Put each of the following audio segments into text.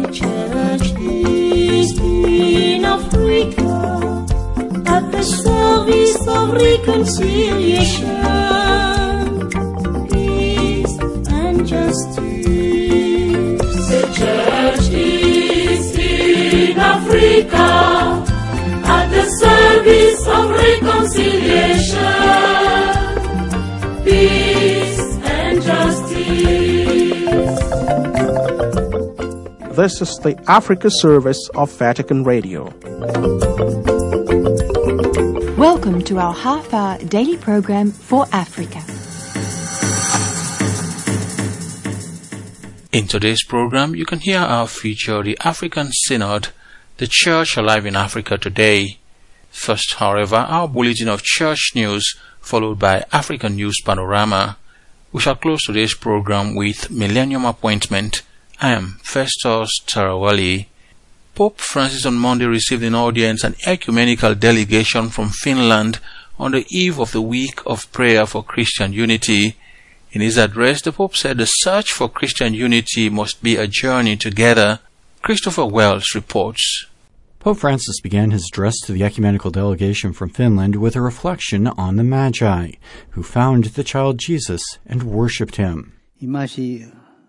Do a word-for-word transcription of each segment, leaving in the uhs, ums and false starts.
church is in Africa at the service of reconciliation, peace and justice. The church is in Africa at the service of reconciliation, peace and justice. This is the Africa service of Vatican Radio. Welcome to our half-hour daily program for Africa. In today's program, you can hear our feature, The African Synod, The Church Alive in Africa Today. First, however, our bulletin of church news, followed by African News Panorama. We shall close today's program with Millennium Appointment. I am Festus Tarawali. Pope Francis on Monday received in audience an ecumenical delegation from Finland on the eve of the Week of Prayer for Christian Unity. In his address, the Pope said the search for Christian unity must be a journey together. Christopher Wells reports. Pope Francis began his address to the ecumenical delegation from Finland with a reflection on the Magi, who found the child Jesus and worshipped him. I Magi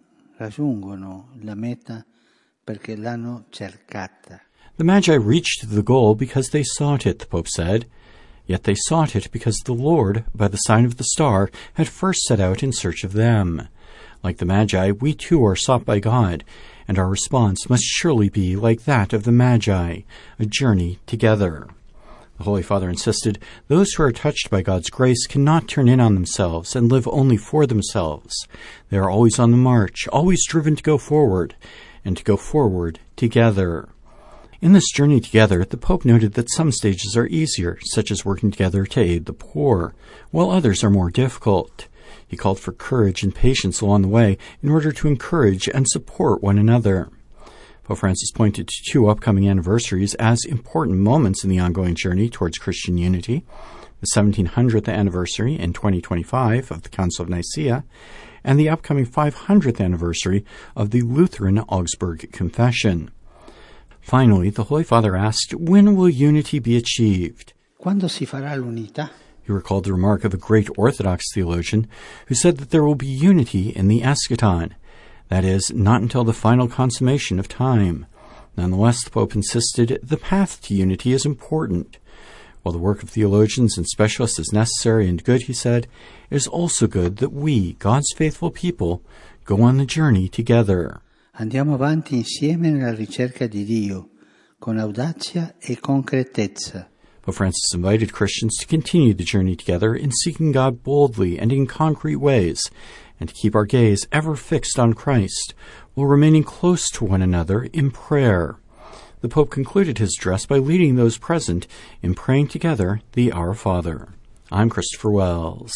raggiungono la meta perché l'hanno cercata. The Magi reached the goal because they sought it, the Pope said. Yet they sought it because the Lord, by the sign of the star, had first set out in search of them. Like the Magi, we too are sought by God, and our response must surely be like that of the Magi, a journey together. The Holy Father insisted, those who are touched by God's grace cannot turn in on themselves and live only for themselves. They are always on the march, always driven to go forward, and to go forward together. In this journey together, the Pope noted that some stages are easier, such as working together to aid the poor, while others are more difficult. He called for courage and patience along the way in order to encourage and support one another. Pope Francis pointed to two upcoming anniversaries as important moments in the ongoing journey towards Christian unity: the seventeen hundredth anniversary in twenty twenty-five of the Council of Nicaea, and the upcoming five hundredth anniversary of the Lutheran Augsburg Confession. Finally, the Holy Father asked, when will unity be achieved? Quando si farà l'unità? He recalled the remark of a great Orthodox theologian who said that there will be unity in the eschaton, that is, not until the final consummation of time. Nonetheless, the Pope insisted the path to unity is important. While the work of theologians and specialists is necessary and good, he said, it is also good that we, God's faithful people, go on the journey together. Andiamo avanti insieme nella ricerca di Dio, con audacia e concretezza. Pope Francis invited Christians to continue the journey together in seeking God boldly and in concrete ways, and to keep our gaze ever fixed on Christ, while remaining close to one another in prayer. The Pope concluded his address by leading those present in praying together the Our Father. I'm Christopher Wells.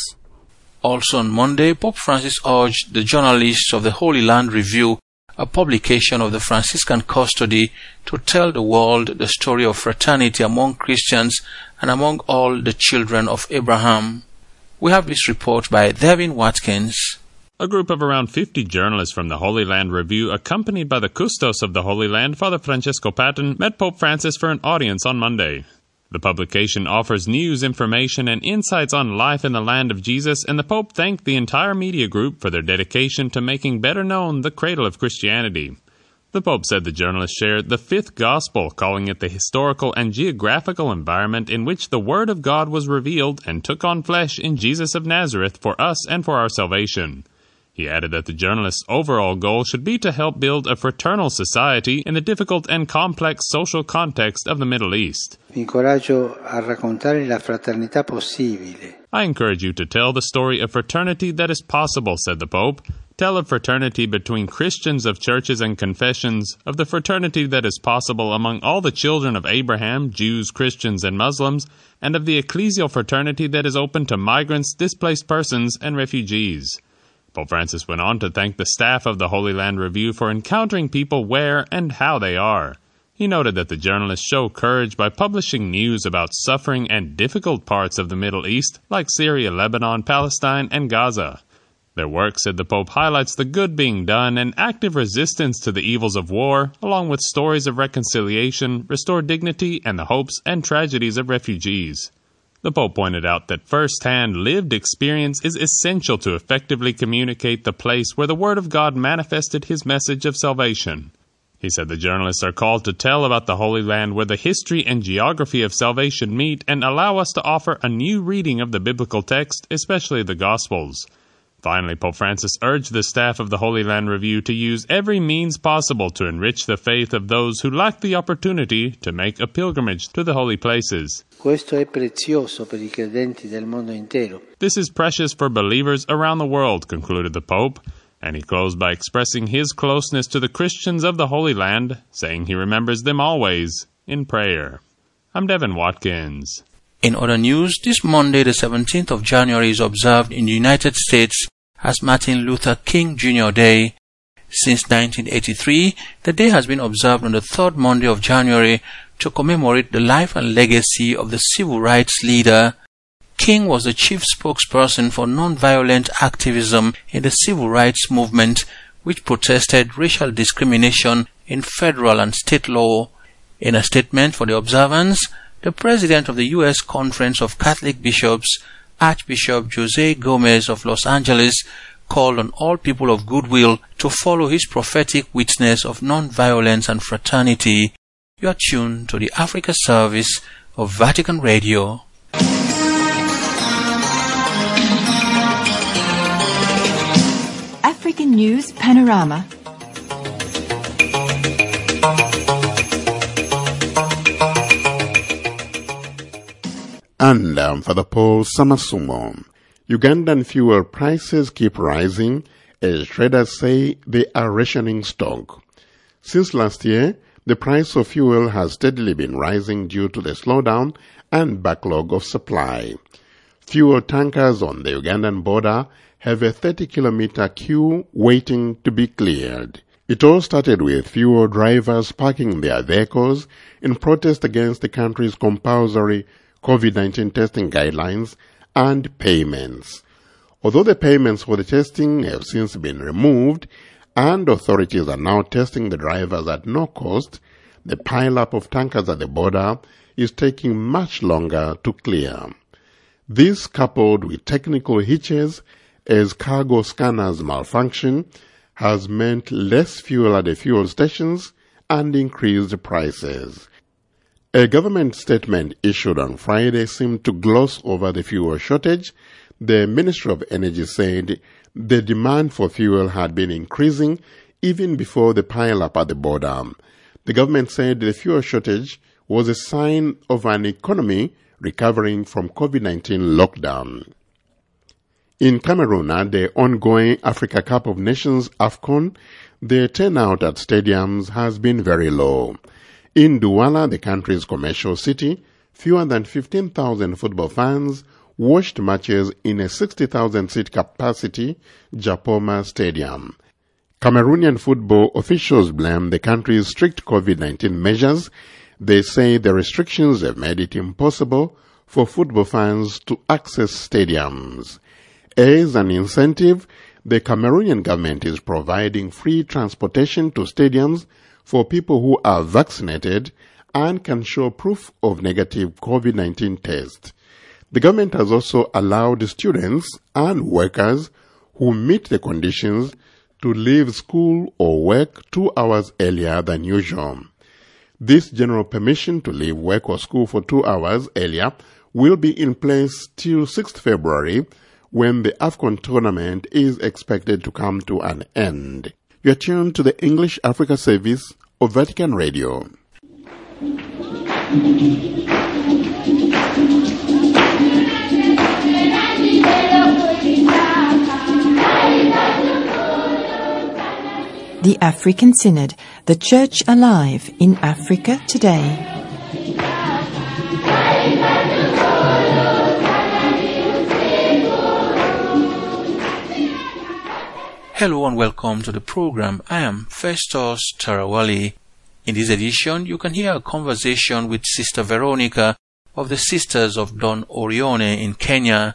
Also on Monday, Pope Francis urged the journalists of the Holy Land Review, a publication of the Franciscan custody, to tell the world the story of fraternity among Christians and among all the children of Abraham. We have this report by Devin Watkins. A group of around fifty journalists from the Holy Land Review, accompanied by the Custos of the Holy Land, Father Francesco Patton, met Pope Francis for an audience on Monday. The publication offers news, information, and insights on life in the land of Jesus, and the Pope thanked the entire media group for their dedication to making better known the cradle of Christianity. The Pope said the journalists shared the fifth gospel, calling it the historical and geographical environment in which the Word of God was revealed and took on flesh in Jesus of Nazareth for us and for our salvation. He added that the journalists' overall goal should be to help build a fraternal society in the difficult and complex social context of the Middle East. Vi incoraggio a raccontare la fraternità possibile. I encourage you to tell the story of fraternity that is possible, said the Pope. Tell of fraternity between Christians of churches and confessions, of the fraternity that is possible among all the children of Abraham, Jews, Christians, and Muslims, and of the ecclesial fraternity that is open to migrants, displaced persons, and refugees. Pope Francis went on to thank the staff of the Holy Land Review for encountering people where and how they are. He noted that the journalists show courage by publishing news about suffering and difficult parts of the Middle East, like Syria, Lebanon, Palestine, and Gaza. Their work, said the Pope, highlights the good being done and active resistance to the evils of war, along with stories of reconciliation, restored dignity, and the hopes and tragedies of refugees. The Pope pointed out that first-hand lived experience is essential to effectively communicate the place where the Word of God manifested His message of salvation. He said the journalists are called to tell about the Holy Land where the history and geography of salvation meet and allow us to offer a new reading of the biblical text, especially the Gospels. Finally, Pope Francis urged the staff of the Holy Land Review to use every means possible to enrich the faith of those who lack the opportunity to make a pilgrimage to the holy places. Questo è prezioso per I credenti del mondo intero. This is precious for believers around the world, concluded the Pope, and he closed by expressing his closeness to the Christians of the Holy Land, saying he remembers them always in prayer. I'm Devin Watkins. In other news, this Monday, the seventeenth of January, is observed in the United States as Martin Luther King Junior Day. Since nineteen eighty-three, the day has been observed on the third Monday of January to commemorate the life and legacy of the civil rights leader. King was the chief spokesperson for non-violent activism in the civil rights movement, which protested racial discrimination in federal and state law. In a statement for the observance, the president of the U S Conference of Catholic Bishops, Archbishop Jose Gomez of Los Angeles, called on all people of goodwill to follow his prophetic witness of non-violence and fraternity. You are tuned to the Africa service of Vatican Radio. African News Panorama. And um, Father Paul Samasumo. Ugandan fuel prices keep rising as traders say they are rationing stock. Since last year, the price of fuel has steadily been rising due to the slowdown and backlog of supply. Fuel tankers on the Ugandan border have a thirty-kilometer queue waiting to be cleared. It all started with fuel drivers parking their vehicles in protest against the country's compulsory COVID nineteen testing guidelines and payments. Although the payments for the testing have since been removed and authorities are now testing the drivers at no cost, the pile-up of tankers at the border is taking much longer to clear. This, coupled with technical hitches as cargo scanners malfunction, has meant less fuel at the fuel stations and increased prices. A government statement issued on Friday seemed to gloss over the fuel shortage. The Ministry of Energy said the demand for fuel had been increasing even before the pile-up at the border. The government said the fuel shortage was a sign of an economy recovering from COVID nineteen lockdown. In Cameroon, at the ongoing Africa Cup of Nations AFCON, the turnout at stadiums has been very low. In Douala, the country's commercial city, fewer than fifteen thousand football fans watched matches in a sixty thousand seat capacity Japoma Stadium. Cameroonian football officials blame the country's strict COVID nineteen measures. They say the restrictions have made it impossible for football fans to access stadiums. As an incentive, the Cameroonian government is providing free transportation to stadiums for people who are vaccinated and can show proof of negative COVID nineteen test. The government has also allowed students and workers who meet the conditions to leave school or work two hours earlier than usual. This general permission to leave work or school for two hours earlier will be in place till sixth of February, when the AFCON tournament is expected to come to an end. You are tuned to the English Africa service of Vatican Radio. The African Synod, the Church Alive in Africa Today. Hello and welcome to the program. I am Festus Tarawali. In this edition, you can hear a conversation with Sister Veronica of the Sisters of Don Orione in Kenya.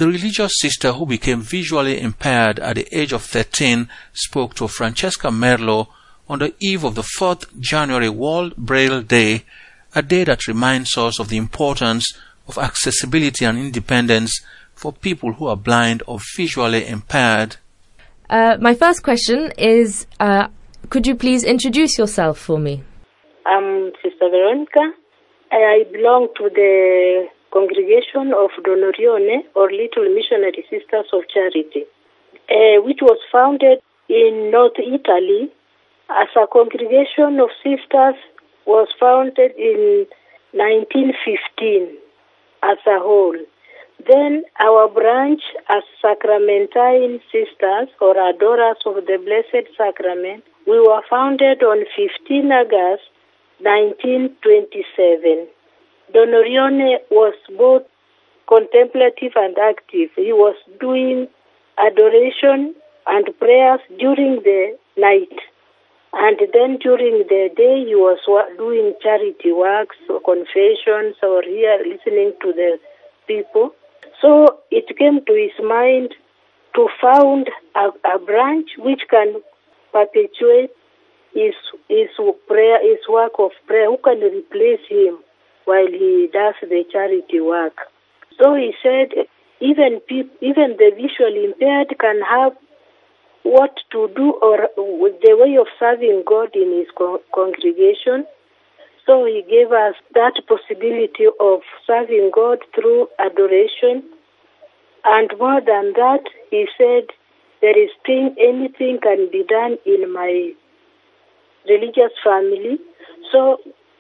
The religious sister who became visually impaired at the age of thirteen spoke to Francesca Merlo on the eve of the fourth January World Braille Day, a day that reminds us of the importance of accessibility and independence for people who are blind or visually impaired. Uh, my first question is, uh, could you please introduce yourself for me? I'm Sister Veronica. I belong to the congregation of Donorione, or Little Missionary Sisters of Charity, uh, which was founded in North Italy as a congregation of sisters, was founded in nineteen fifteen as a whole. Then our branch as Sacramentine Sisters, or Adorers of the Blessed Sacrament, we were founded on fifteenth August nineteen twenty-seven. Donorione was both contemplative and active. He was doing adoration and prayers during the night. And then during the day, he was doing charity works, or confessions, or here listening to the people. So it came to his mind to found a, a branch which can perpetuate his his prayer, his work of prayer. Who can replace him while he does the charity work? So he said, even people, even the visually impaired can have what to do, or with the way of serving God in his co- congregation. So he gave us that possibility of serving God through adoration. And more than that, he said, there is thing, anything can be done in my religious family. So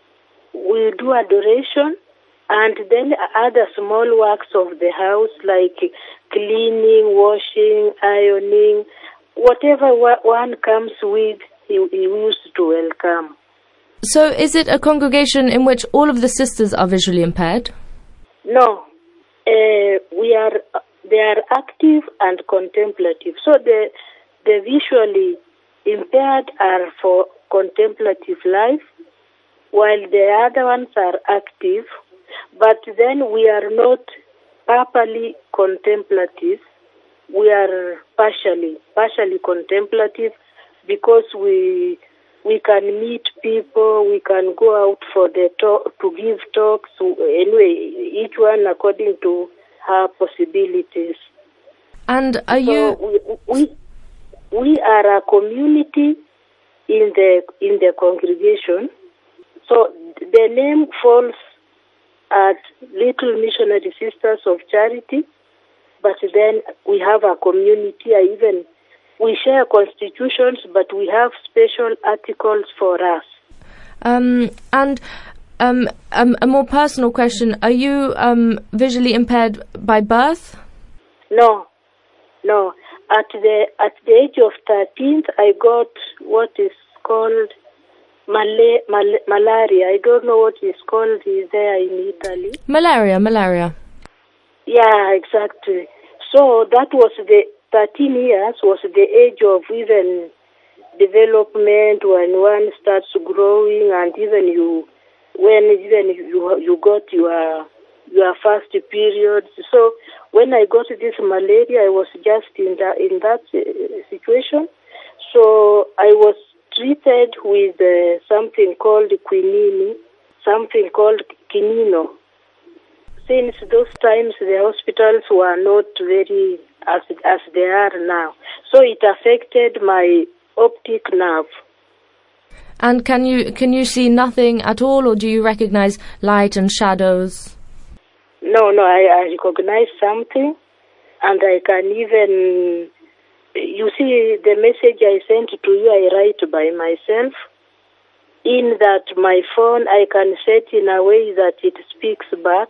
we do adoration, and then other small works of the house like cleaning, washing, ironing, whatever one comes with, he, he used to welcome. So is it a congregation in which all of the sisters are visually impaired? No. Uh, we are, they are active and contemplative. So the, the visually impaired are for contemplative life, while the other ones are active. But then we are not properly contemplative. We are partially, partially contemplative, because we we can meet people, we can go out for the talk, to give talks. Anyway, each one according to her possibilities. And are so you? We, we we are a community in the in the congregation. So the name falls at Little Missionary Sisters of Charity. But then we have a community. I even we share constitutions, but we have special articles for us. Um, and um, um, a more personal question: are you um, visually impaired by birth? No, no. At the at the age of thirteen, I got what is called mala- mal- malaria. I don't know what is called there in Italy. Malaria, malaria. Yeah, exactly. So that was the thirteen years was the age of even development, when one starts growing, and even you, when even you you got your your first period. So when I got this malaria, I was just in that in that uh, situation. So I was treated with uh, something called quinine, something called quinino. Since those times, the hospitals were not very as as they are now, so it affected my optic nerve. And can you can you see nothing at all, or do you recognize light and shadows? No, no, I, I recognize something, and I can even, you see, the message I sent to you, I write by myself. In that my phone, I can set in a way that it speaks back.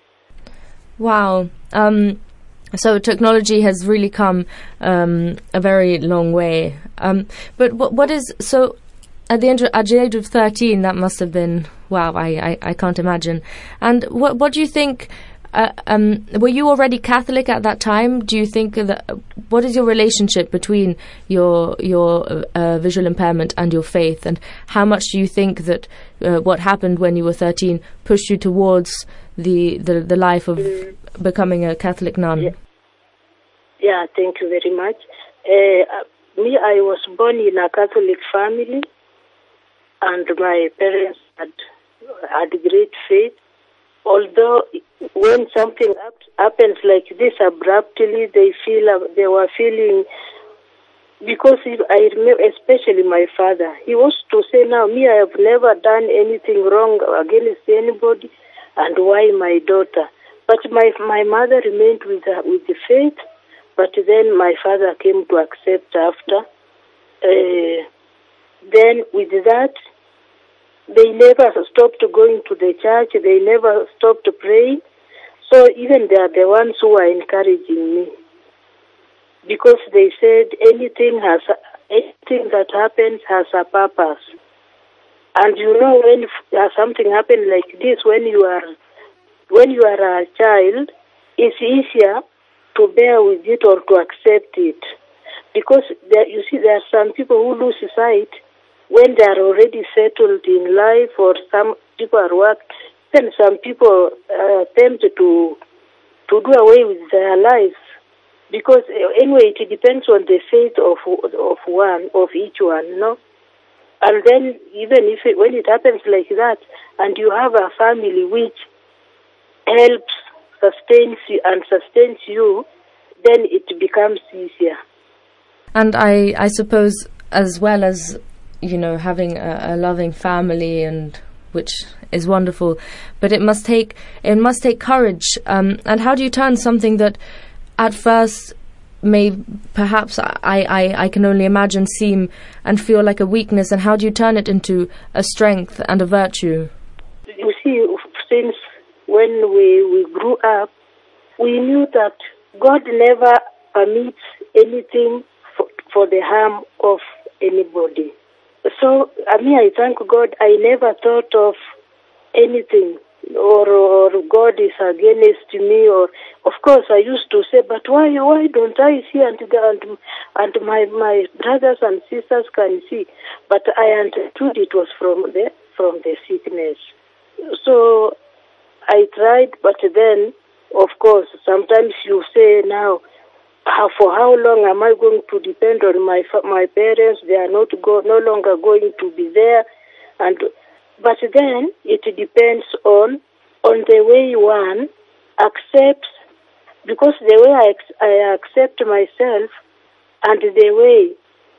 Wow. Um, so technology has really come um, a very long way. Um, but what, what is, so at the, age of, at the age of thirteen, that must have been, wow, I, I, I can't imagine. And what what do you think, uh, um, were you already Catholic at that time? Do you think that, what is your relationship between your your uh, visual impairment and your faith? And how much do you think that uh, what happened when you were thirteen pushed you towards the, the, the life of becoming a Catholic nun? Yeah. Yeah, thank you very much. Uh, me, I was born in a Catholic family, and my parents had, had great faith. Although when something happens like this abruptly, they feel uh, they were feeling, because if I remember, especially my father, he was to say, now, me, I have never done anything wrong against anybody, and why my daughter? But my my mother remained with uh, with the faith, but then my father came to accept after. Uh, then with that, they never stopped going to the church, they never stopped praying, so even they are the ones who are encouraging me. Because they said anything has anything that happens has a purpose. And you know, when something happens like this, when you are when you are a child, it's easier to bear with it or to accept it. Because there, you see, there are some people who lose sight when they are already settled in life, or some people are work. Then some people uh, attempt to to do away with their lives. Because anyway, it depends on the faith of of one, of each one, no? And then even if it, when it happens like that, and you have a family which helps, sustains you and sustains you, then it becomes easier. And I, I suppose, as well as, you know, having a, a loving family, and which is wonderful, but it must take it must take courage. Um, and how do you turn something that at first may perhaps I, I, I can only imagine seem and feel like a weakness, and how do you turn it into a strength and a virtue? You see, since when we, we grew up, we knew that God never permits anything for, for the harm of anybody. So, I mean, I thank God I never thought of anything or, or God is against me, or of course I used to say, but why why don't I see and and, and my, my brothers and sisters can see? But I understood it was from the from the sickness. So I tried, but then of course sometimes you say, now how, for how long am I going to depend on my my parents? They are not go, no longer going to be there, and but then it depends on on the way one accepts, because the way I, I accept myself and the way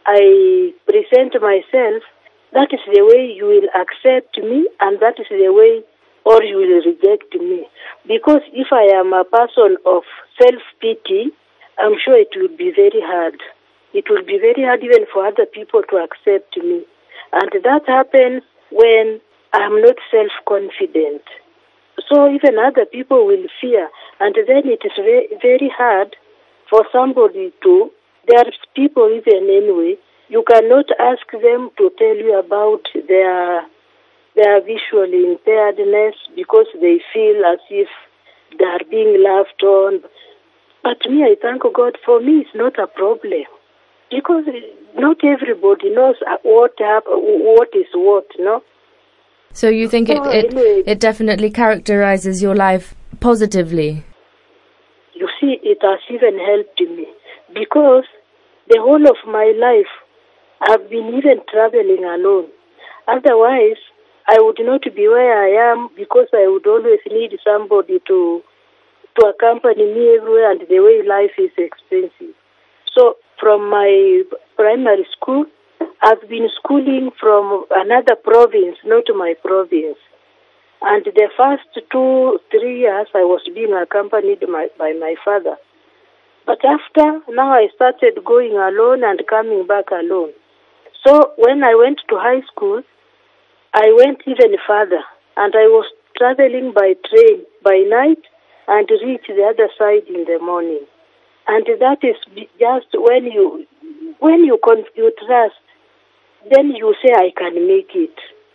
I present myself, that is the way you will accept me, and that is the way or you will reject me. Because if I am a person of self-pity, I'm sure it will be very hard. It will be very hard even for other people to accept me. And that happens when I'm not self-confident. So even other people will fear. And then it is very, very hard for somebody to, there are people even anyway, you cannot ask them to tell you about their their visual impairedness because they feel as if they are being laughed on. But me, I thank God, for me it's not a problem. Because not everybody knows what what is what, no? So you think it, it, it definitely characterizes your life positively? You see, it has even helped me. Because the whole of my life, I've been even traveling alone. Otherwise, I would not be where I am, because I would always need somebody to to accompany me everywhere, and the way life is expensive. So from my primary school, I've been schooling from another province, not my province. And the first two, three years, I was being accompanied by, by my father. But after, now I started going alone and coming back alone. So when I went to high school, I went even further. And I was traveling by train by night and reached the other side in the morning. And that is just when you, when you, you trust, then you say, I can make it.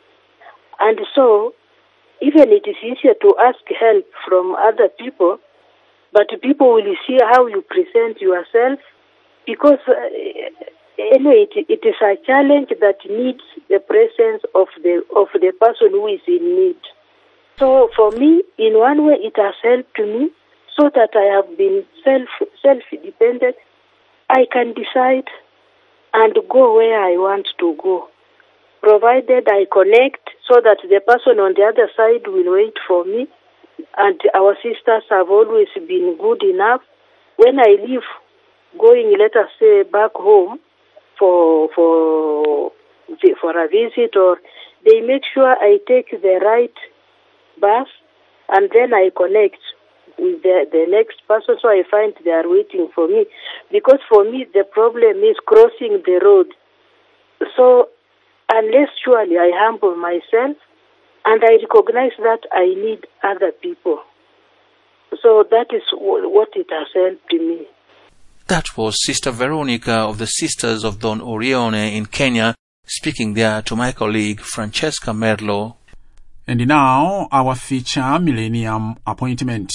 And so, even it is easier to ask help from other people, but people will see how you present yourself, because uh, anyway, it, it is a challenge that needs the presence of the of the person who is in need. So for me, in one way, it has helped me so that I have been self self-dependent. I can decide and go where I want to go, provided I connect so that the person on the other side will wait for me. And our sisters have always been good enough. When I leave, going, let us say, back home for for for a visit, or they make sure I take the right bus, and then I connect with the, the next person, so I find they are waiting for me. Because for me, the problem is crossing the road. So unless surely I humble myself, and I recognize that I need other people. So that is what it has helped me. That was Sister Veronica of the Sisters of Don Orione in Kenya, speaking there to my colleague Francesca Merlo. And now, our feature Millennium Appointment.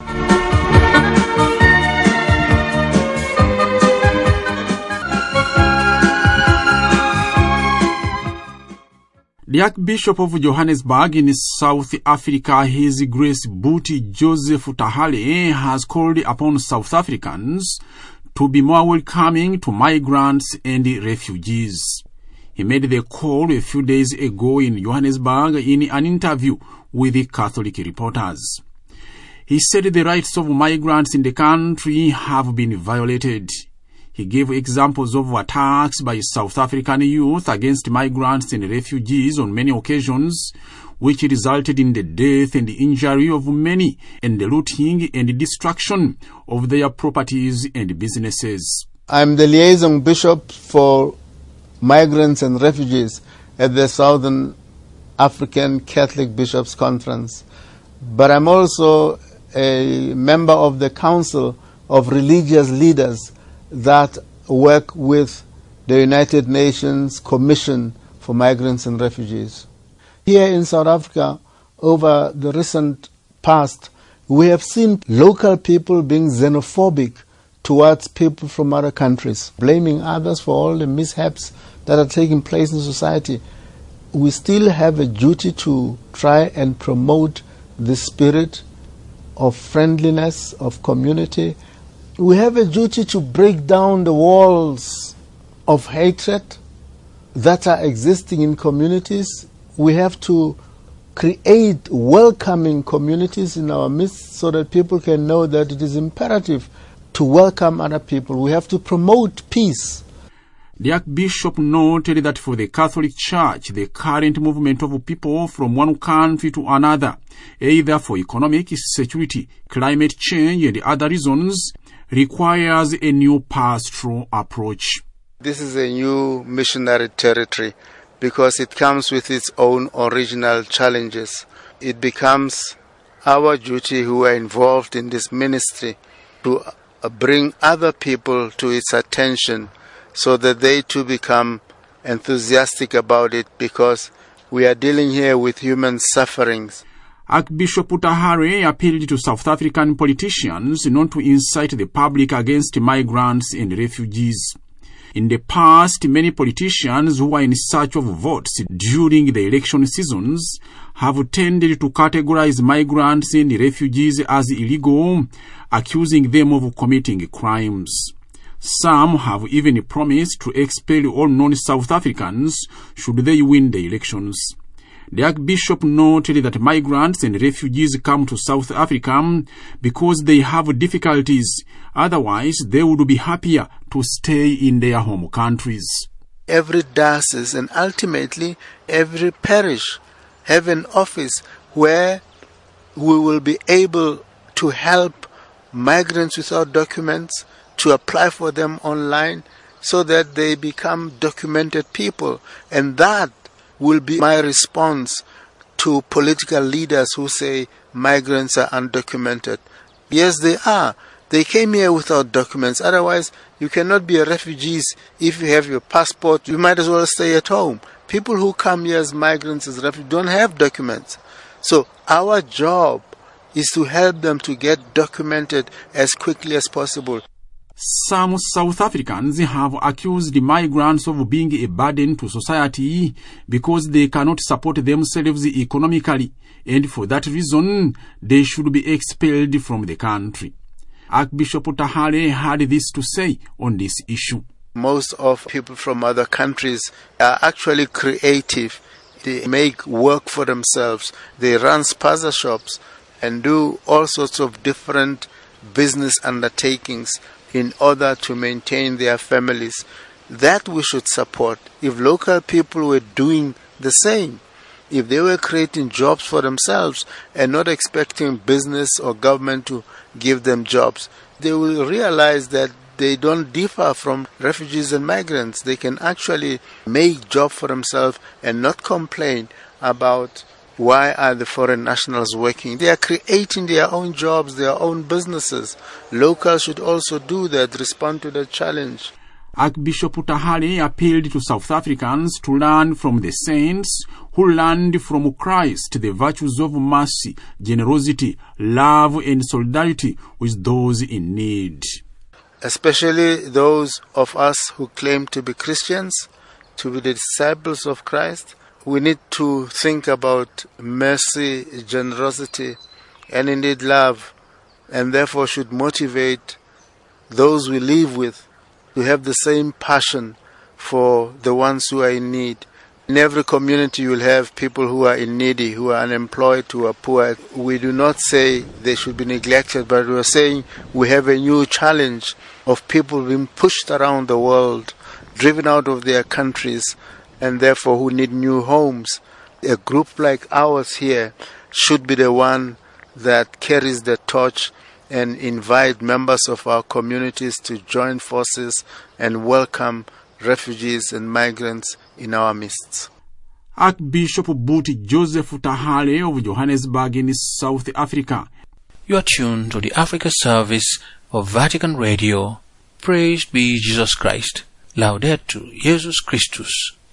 The Archbishop of Johannesburg in South Africa, His Grace Buti Joseph Tahale, has called upon South Africans to be more welcoming to migrants and refugees. He made the call a few days ago in Johannesburg in an interview with the Catholic reporters. He said the rights of migrants in the country have been violated. He gave examples of attacks by South African youth against migrants and refugees on many occasions, which resulted in the death and injury of many and the looting and destruction of their properties and businesses. I'm the liaison bishop for migrants and refugees at the Southern African Catholic Bishops' Conference, but I'm also a member of the Council of Religious Leaders that work with the United Nations Commission for Migrants and Refugees. Here in South Africa, over the recent past, we have seen local people being xenophobic towards people from other countries, blaming others for all the mishaps that are taking place in society. We still have a duty to try and promote the spirit of friendliness, of community. We have a duty to break down the walls of hatred that are existing in communities. We have to create welcoming communities in our midst so that people can know that it is imperative to welcome other people. We have to promote peace. The Archbishop noted that for the Catholic Church, the current movement of people from one country to another, either for economic security, climate change, and other reasons, requires a new pastoral approach. This is a new missionary territory because it comes with its own original challenges. It becomes our duty who are involved in this ministry to bring other people to its attention so that they too become enthusiastic about it, because we are dealing here with human sufferings. Archbishop Tahare appealed to South African politicians not to incite the public against migrants and refugees. In the past, many politicians who are in search of votes during the election seasons have tended to categorize migrants and refugees as illegal, accusing them of committing crimes. Some have even promised to expel all non-South Africans should they win the elections. The Archbishop noted that migrants and refugees come to South Africa because they have difficulties. Otherwise, they would be happier to stay in their home countries. Every diocese and ultimately every parish have an office where we will be able to help migrants without documents to apply for them online so that they become documented people. And that will be my response to political leaders who say migrants are undocumented. Yes, they are. They came here without documents. Otherwise, you cannot be a refugee if you have your passport. You might as well stay at home. People who come here as migrants, as refugees, don't have documents. So our job is to help them to get documented as quickly as possible. Some South Africans have accused migrants of being a burden to society because they cannot support themselves economically, and for that reason, they should be expelled from the country. Archbishop Tahale had this to say on this issue. Most of people from other countries are actually creative. They make work for themselves. They run spaza shops and do all sorts of different business undertakings in order to maintain their families. That we should support. If local people were doing the same, if they were creating jobs for themselves and not expecting business or government to give them jobs, they will realize that they don't differ from refugees and migrants. They can actually make jobs for themselves and not complain about why are the foreign nationals working. They are creating their own jobs, their own businesses. Locals should also do that, respond to the challenge. Archbishop Tahale appealed to South Africans to learn from the saints who learned from Christ the virtues of mercy, generosity, love, and solidarity with those in need. Especially those of us who claim to be Christians, to be the disciples of Christ, we need to think about mercy, generosity, and indeed love, and therefore should motivate those we live with to have the same passion for the ones who are in need. In every community you will have people who are in needy, who are unemployed, who are poor. We do not say they should be neglected, but we are saying we have a new challenge of people being pushed around the world, driven out of their countries, and therefore who need new homes. A group like ours here should be the one that carries the torch and invite members of our communities to join forces and welcome refugees and migrants in our midst. Archbishop Buti Joseph Tahale of Johannesburg in South Africa. You are tuned to the Africa service of Vatican Radio. Praise be Jesus Christ. Laudetur Jesus Christus.